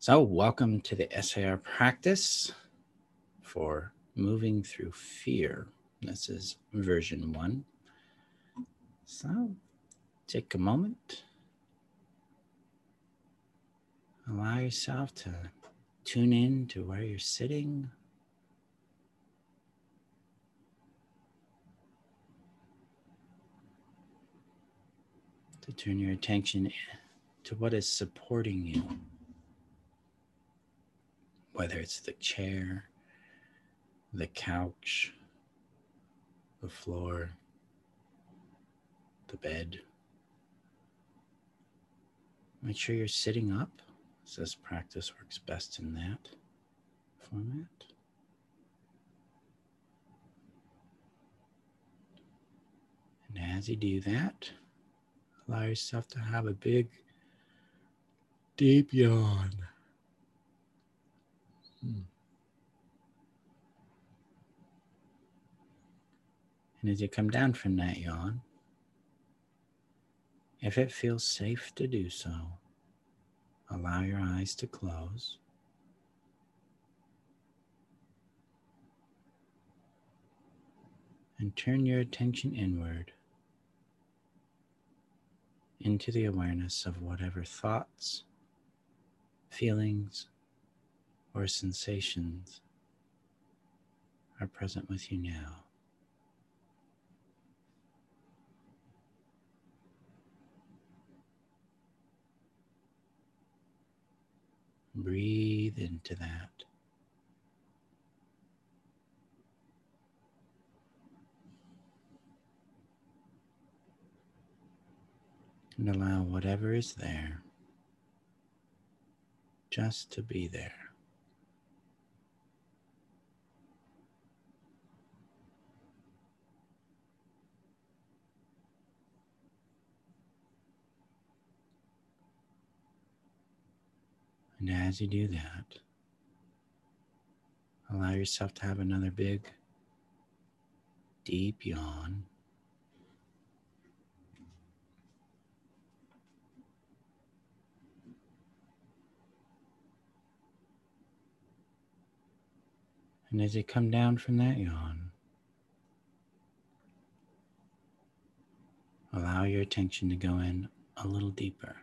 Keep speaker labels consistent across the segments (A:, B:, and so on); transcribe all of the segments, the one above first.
A: So, welcome to the SAR practice for moving through fear. This is version 1. So, take a moment, allow yourself to tune in to where you're sitting. To turn your attention to what is supporting you, whether it's the chair, the couch, the floor, the bed. Make sure you're sitting up, so this practice works best in that format. And as you do that, allow yourself to have a big, deep yawn. And as you come down from that yawn, if it feels safe to do so, allow your eyes to close. And turn your attention inward into the awareness of whatever thoughts, feelings, or sensations are present with you now. Breathe into that. And allow whatever is there just to be there. And as you do that, allow yourself to have another big, deep yawn. And as you come down from that yawn, allow your attention to go in a little deeper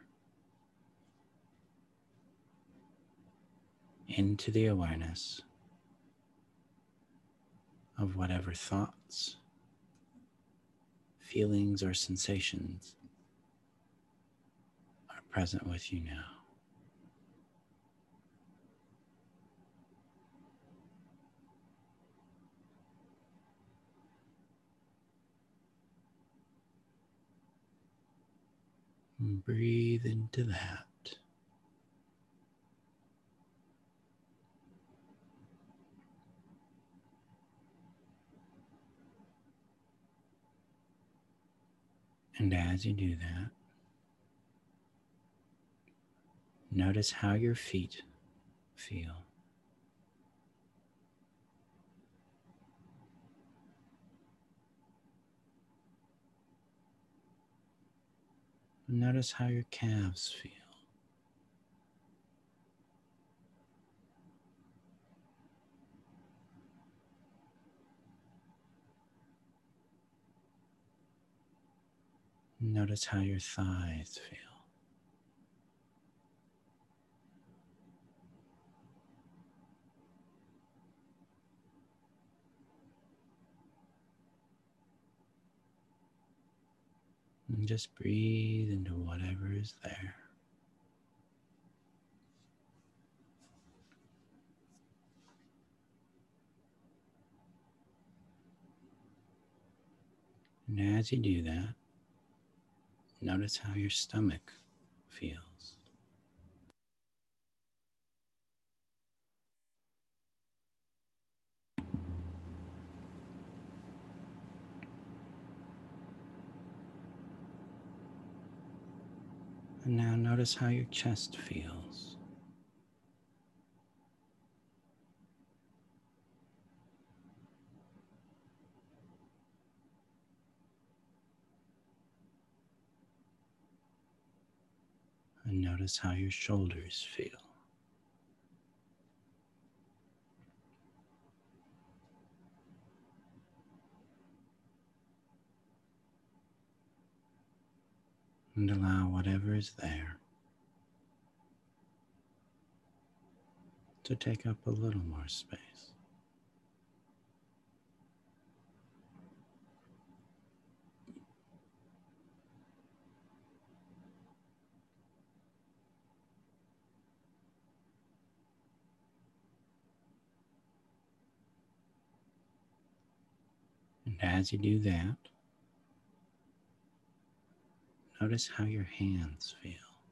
A: into the awareness of whatever thoughts, feelings, or sensations are present with you now. And breathe into that. And as you do that, notice how your feet feel. Notice how your calves feel. Notice how your thighs feel. And just breathe into whatever is there. And as you do that, notice how your stomach feels. And now notice how your chest feels. And notice how your shoulders feel. And allow whatever is there to take up a little more space. And as you do that, notice how your hands feel.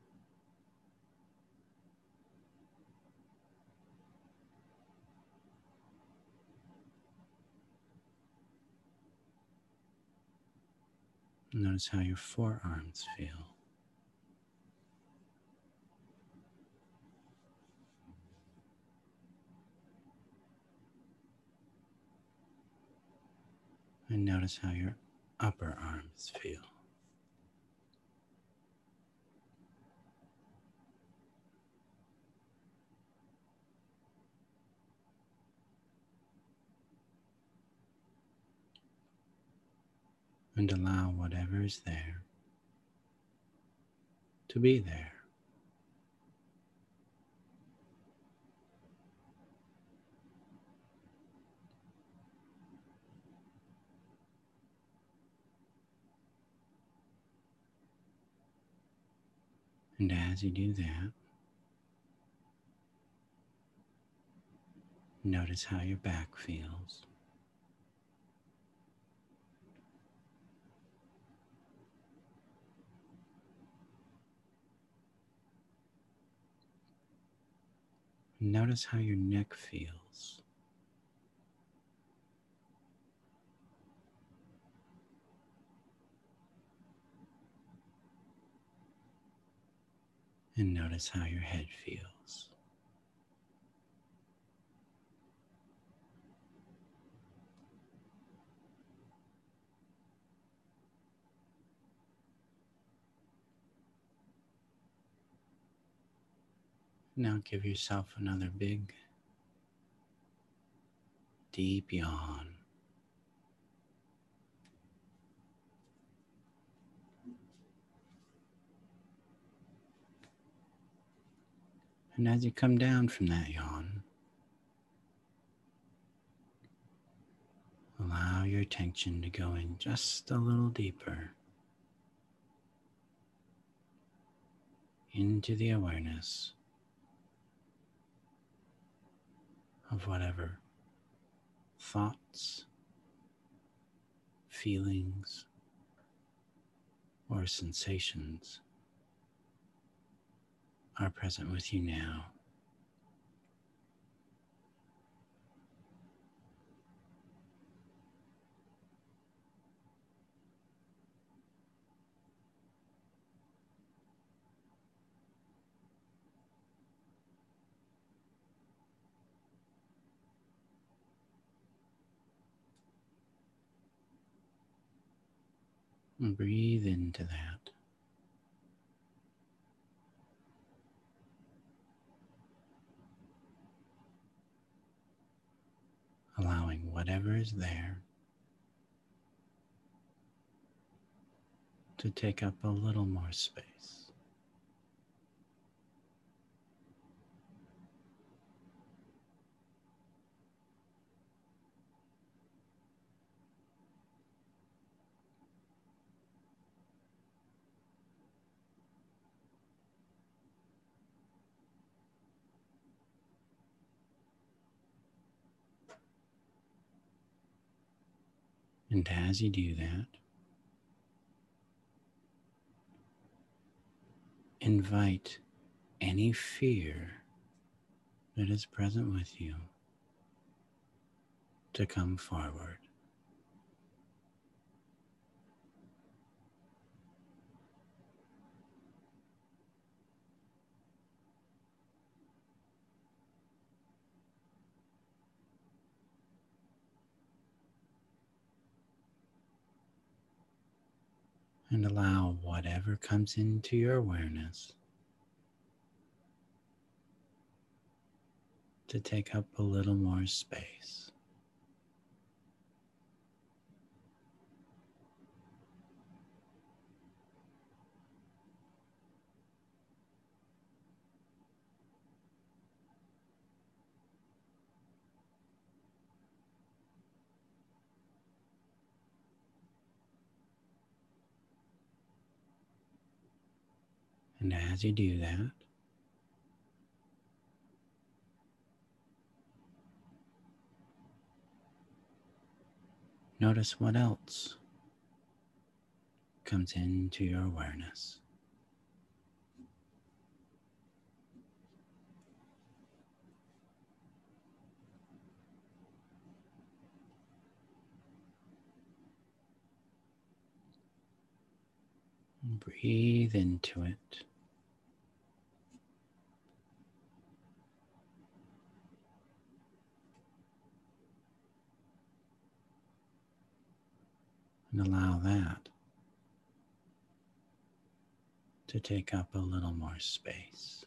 A: Notice how your forearms feel. And notice how your upper arms feel. And allow whatever is there to be there. And as you do that, notice how your back feels. Notice how your neck feels. And notice how your head feels. Now give yourself another big, deep yawn. And as you come down from that yawn, allow your attention to go in just a little deeper into the awareness of whatever thoughts, feelings, or sensations are present with you now. And breathe into that. Allowing whatever is there to take up a little more space. And as you do that, invite any fear that is present with you to come forward. And allow whatever comes into your awareness to take up a little more space. And as you do that, notice what else comes into your awareness. Breathe into it. And allow that to take up a little more space.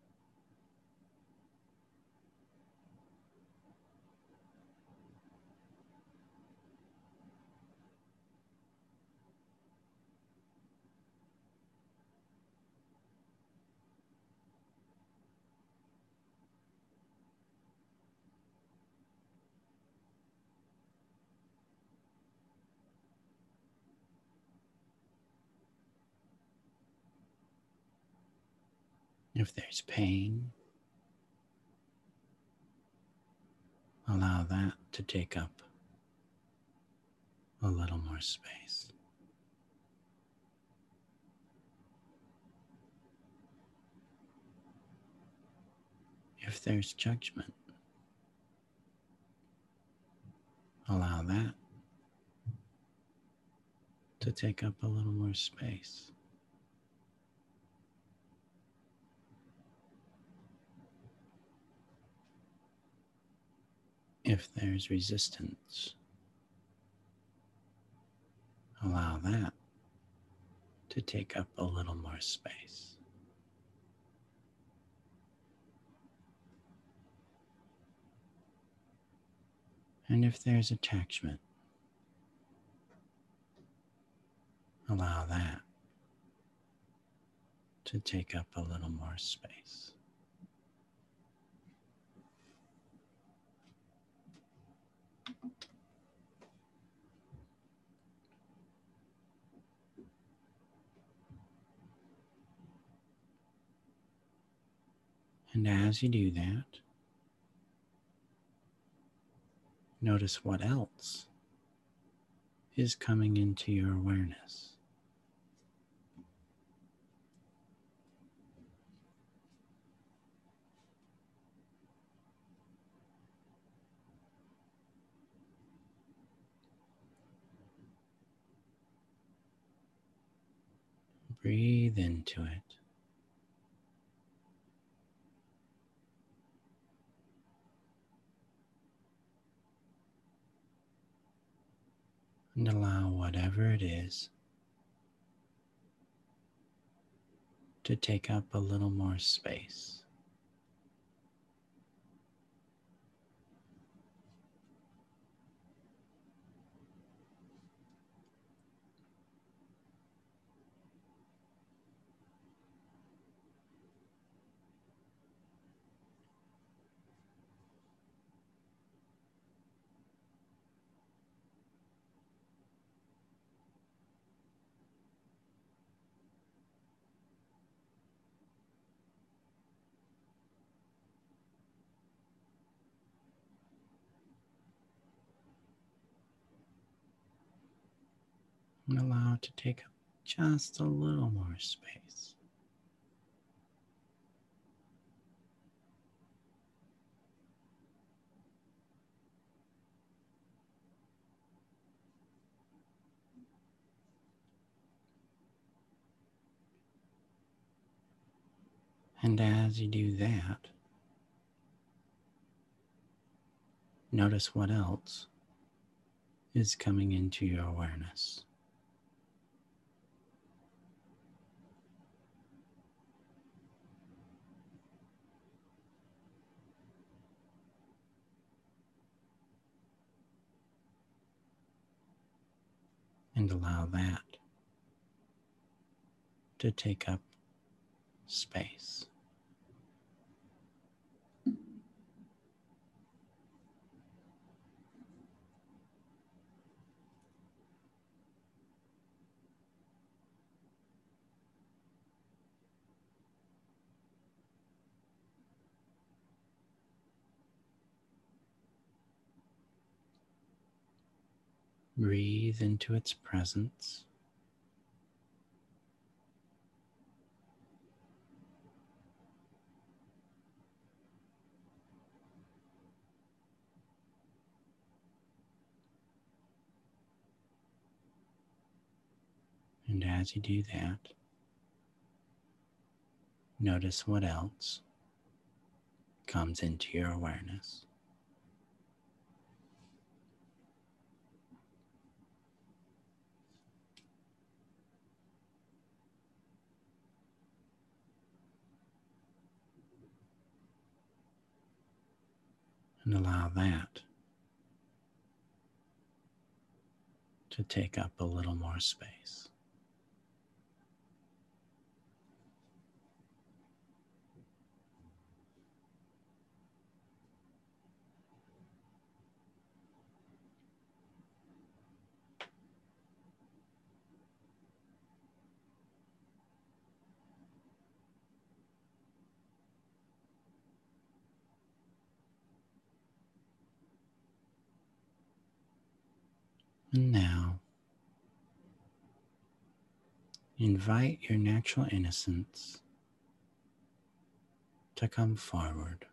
A: If there's pain, allow that to take up a little more space. If there's judgment, allow that to take up a little more space. If there's resistance, allow that to take up a little more space. And if there's attachment, allow that to take up a little more space. And as you do that, notice what else is coming into your awareness. Breathe into it. And allow whatever it is to take up a little more space. And allow it to take up just a little more space. And as you do that, notice what else is coming into your awareness. And allow that to take up space. Breathe into its presence. And as you do that, notice what else comes into your awareness. And allow that to take up a little more space. And now, invite your natural innocence to come forward.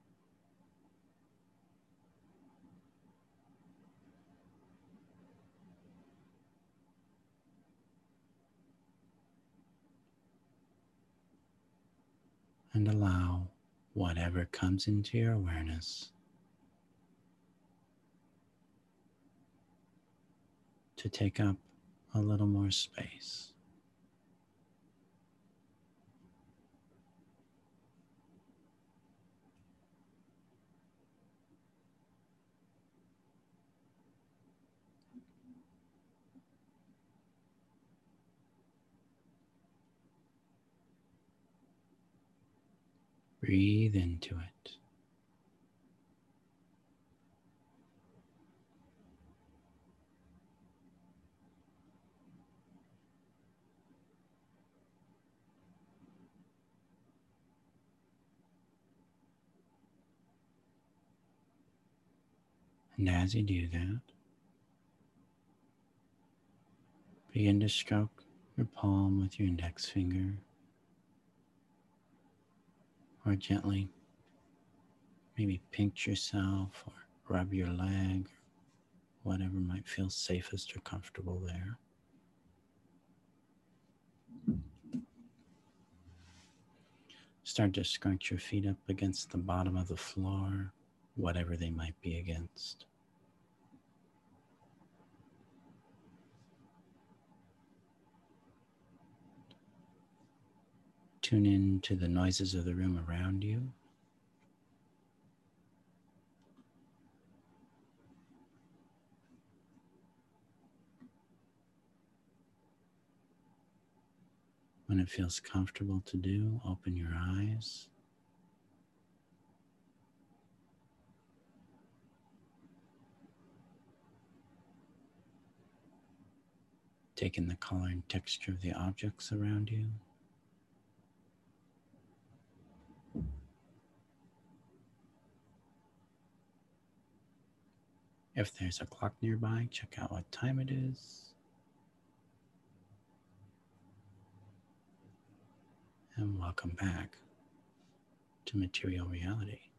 A: And allow whatever comes into your awareness to take up a little more space. Breathe into it. And as you do that, begin to stroke your palm with your index finger, or gently maybe pinch yourself or rub your leg, whatever might feel safest or comfortable there. Start to scrunch your feet up against the bottom of the floor, whatever they might be against. Tune in to the noises of the room around you. When it feels comfortable to do, open your eyes. Take in the color and texture of the objects around you. If there's a clock nearby, check out what time it is. And welcome back to Material Reality.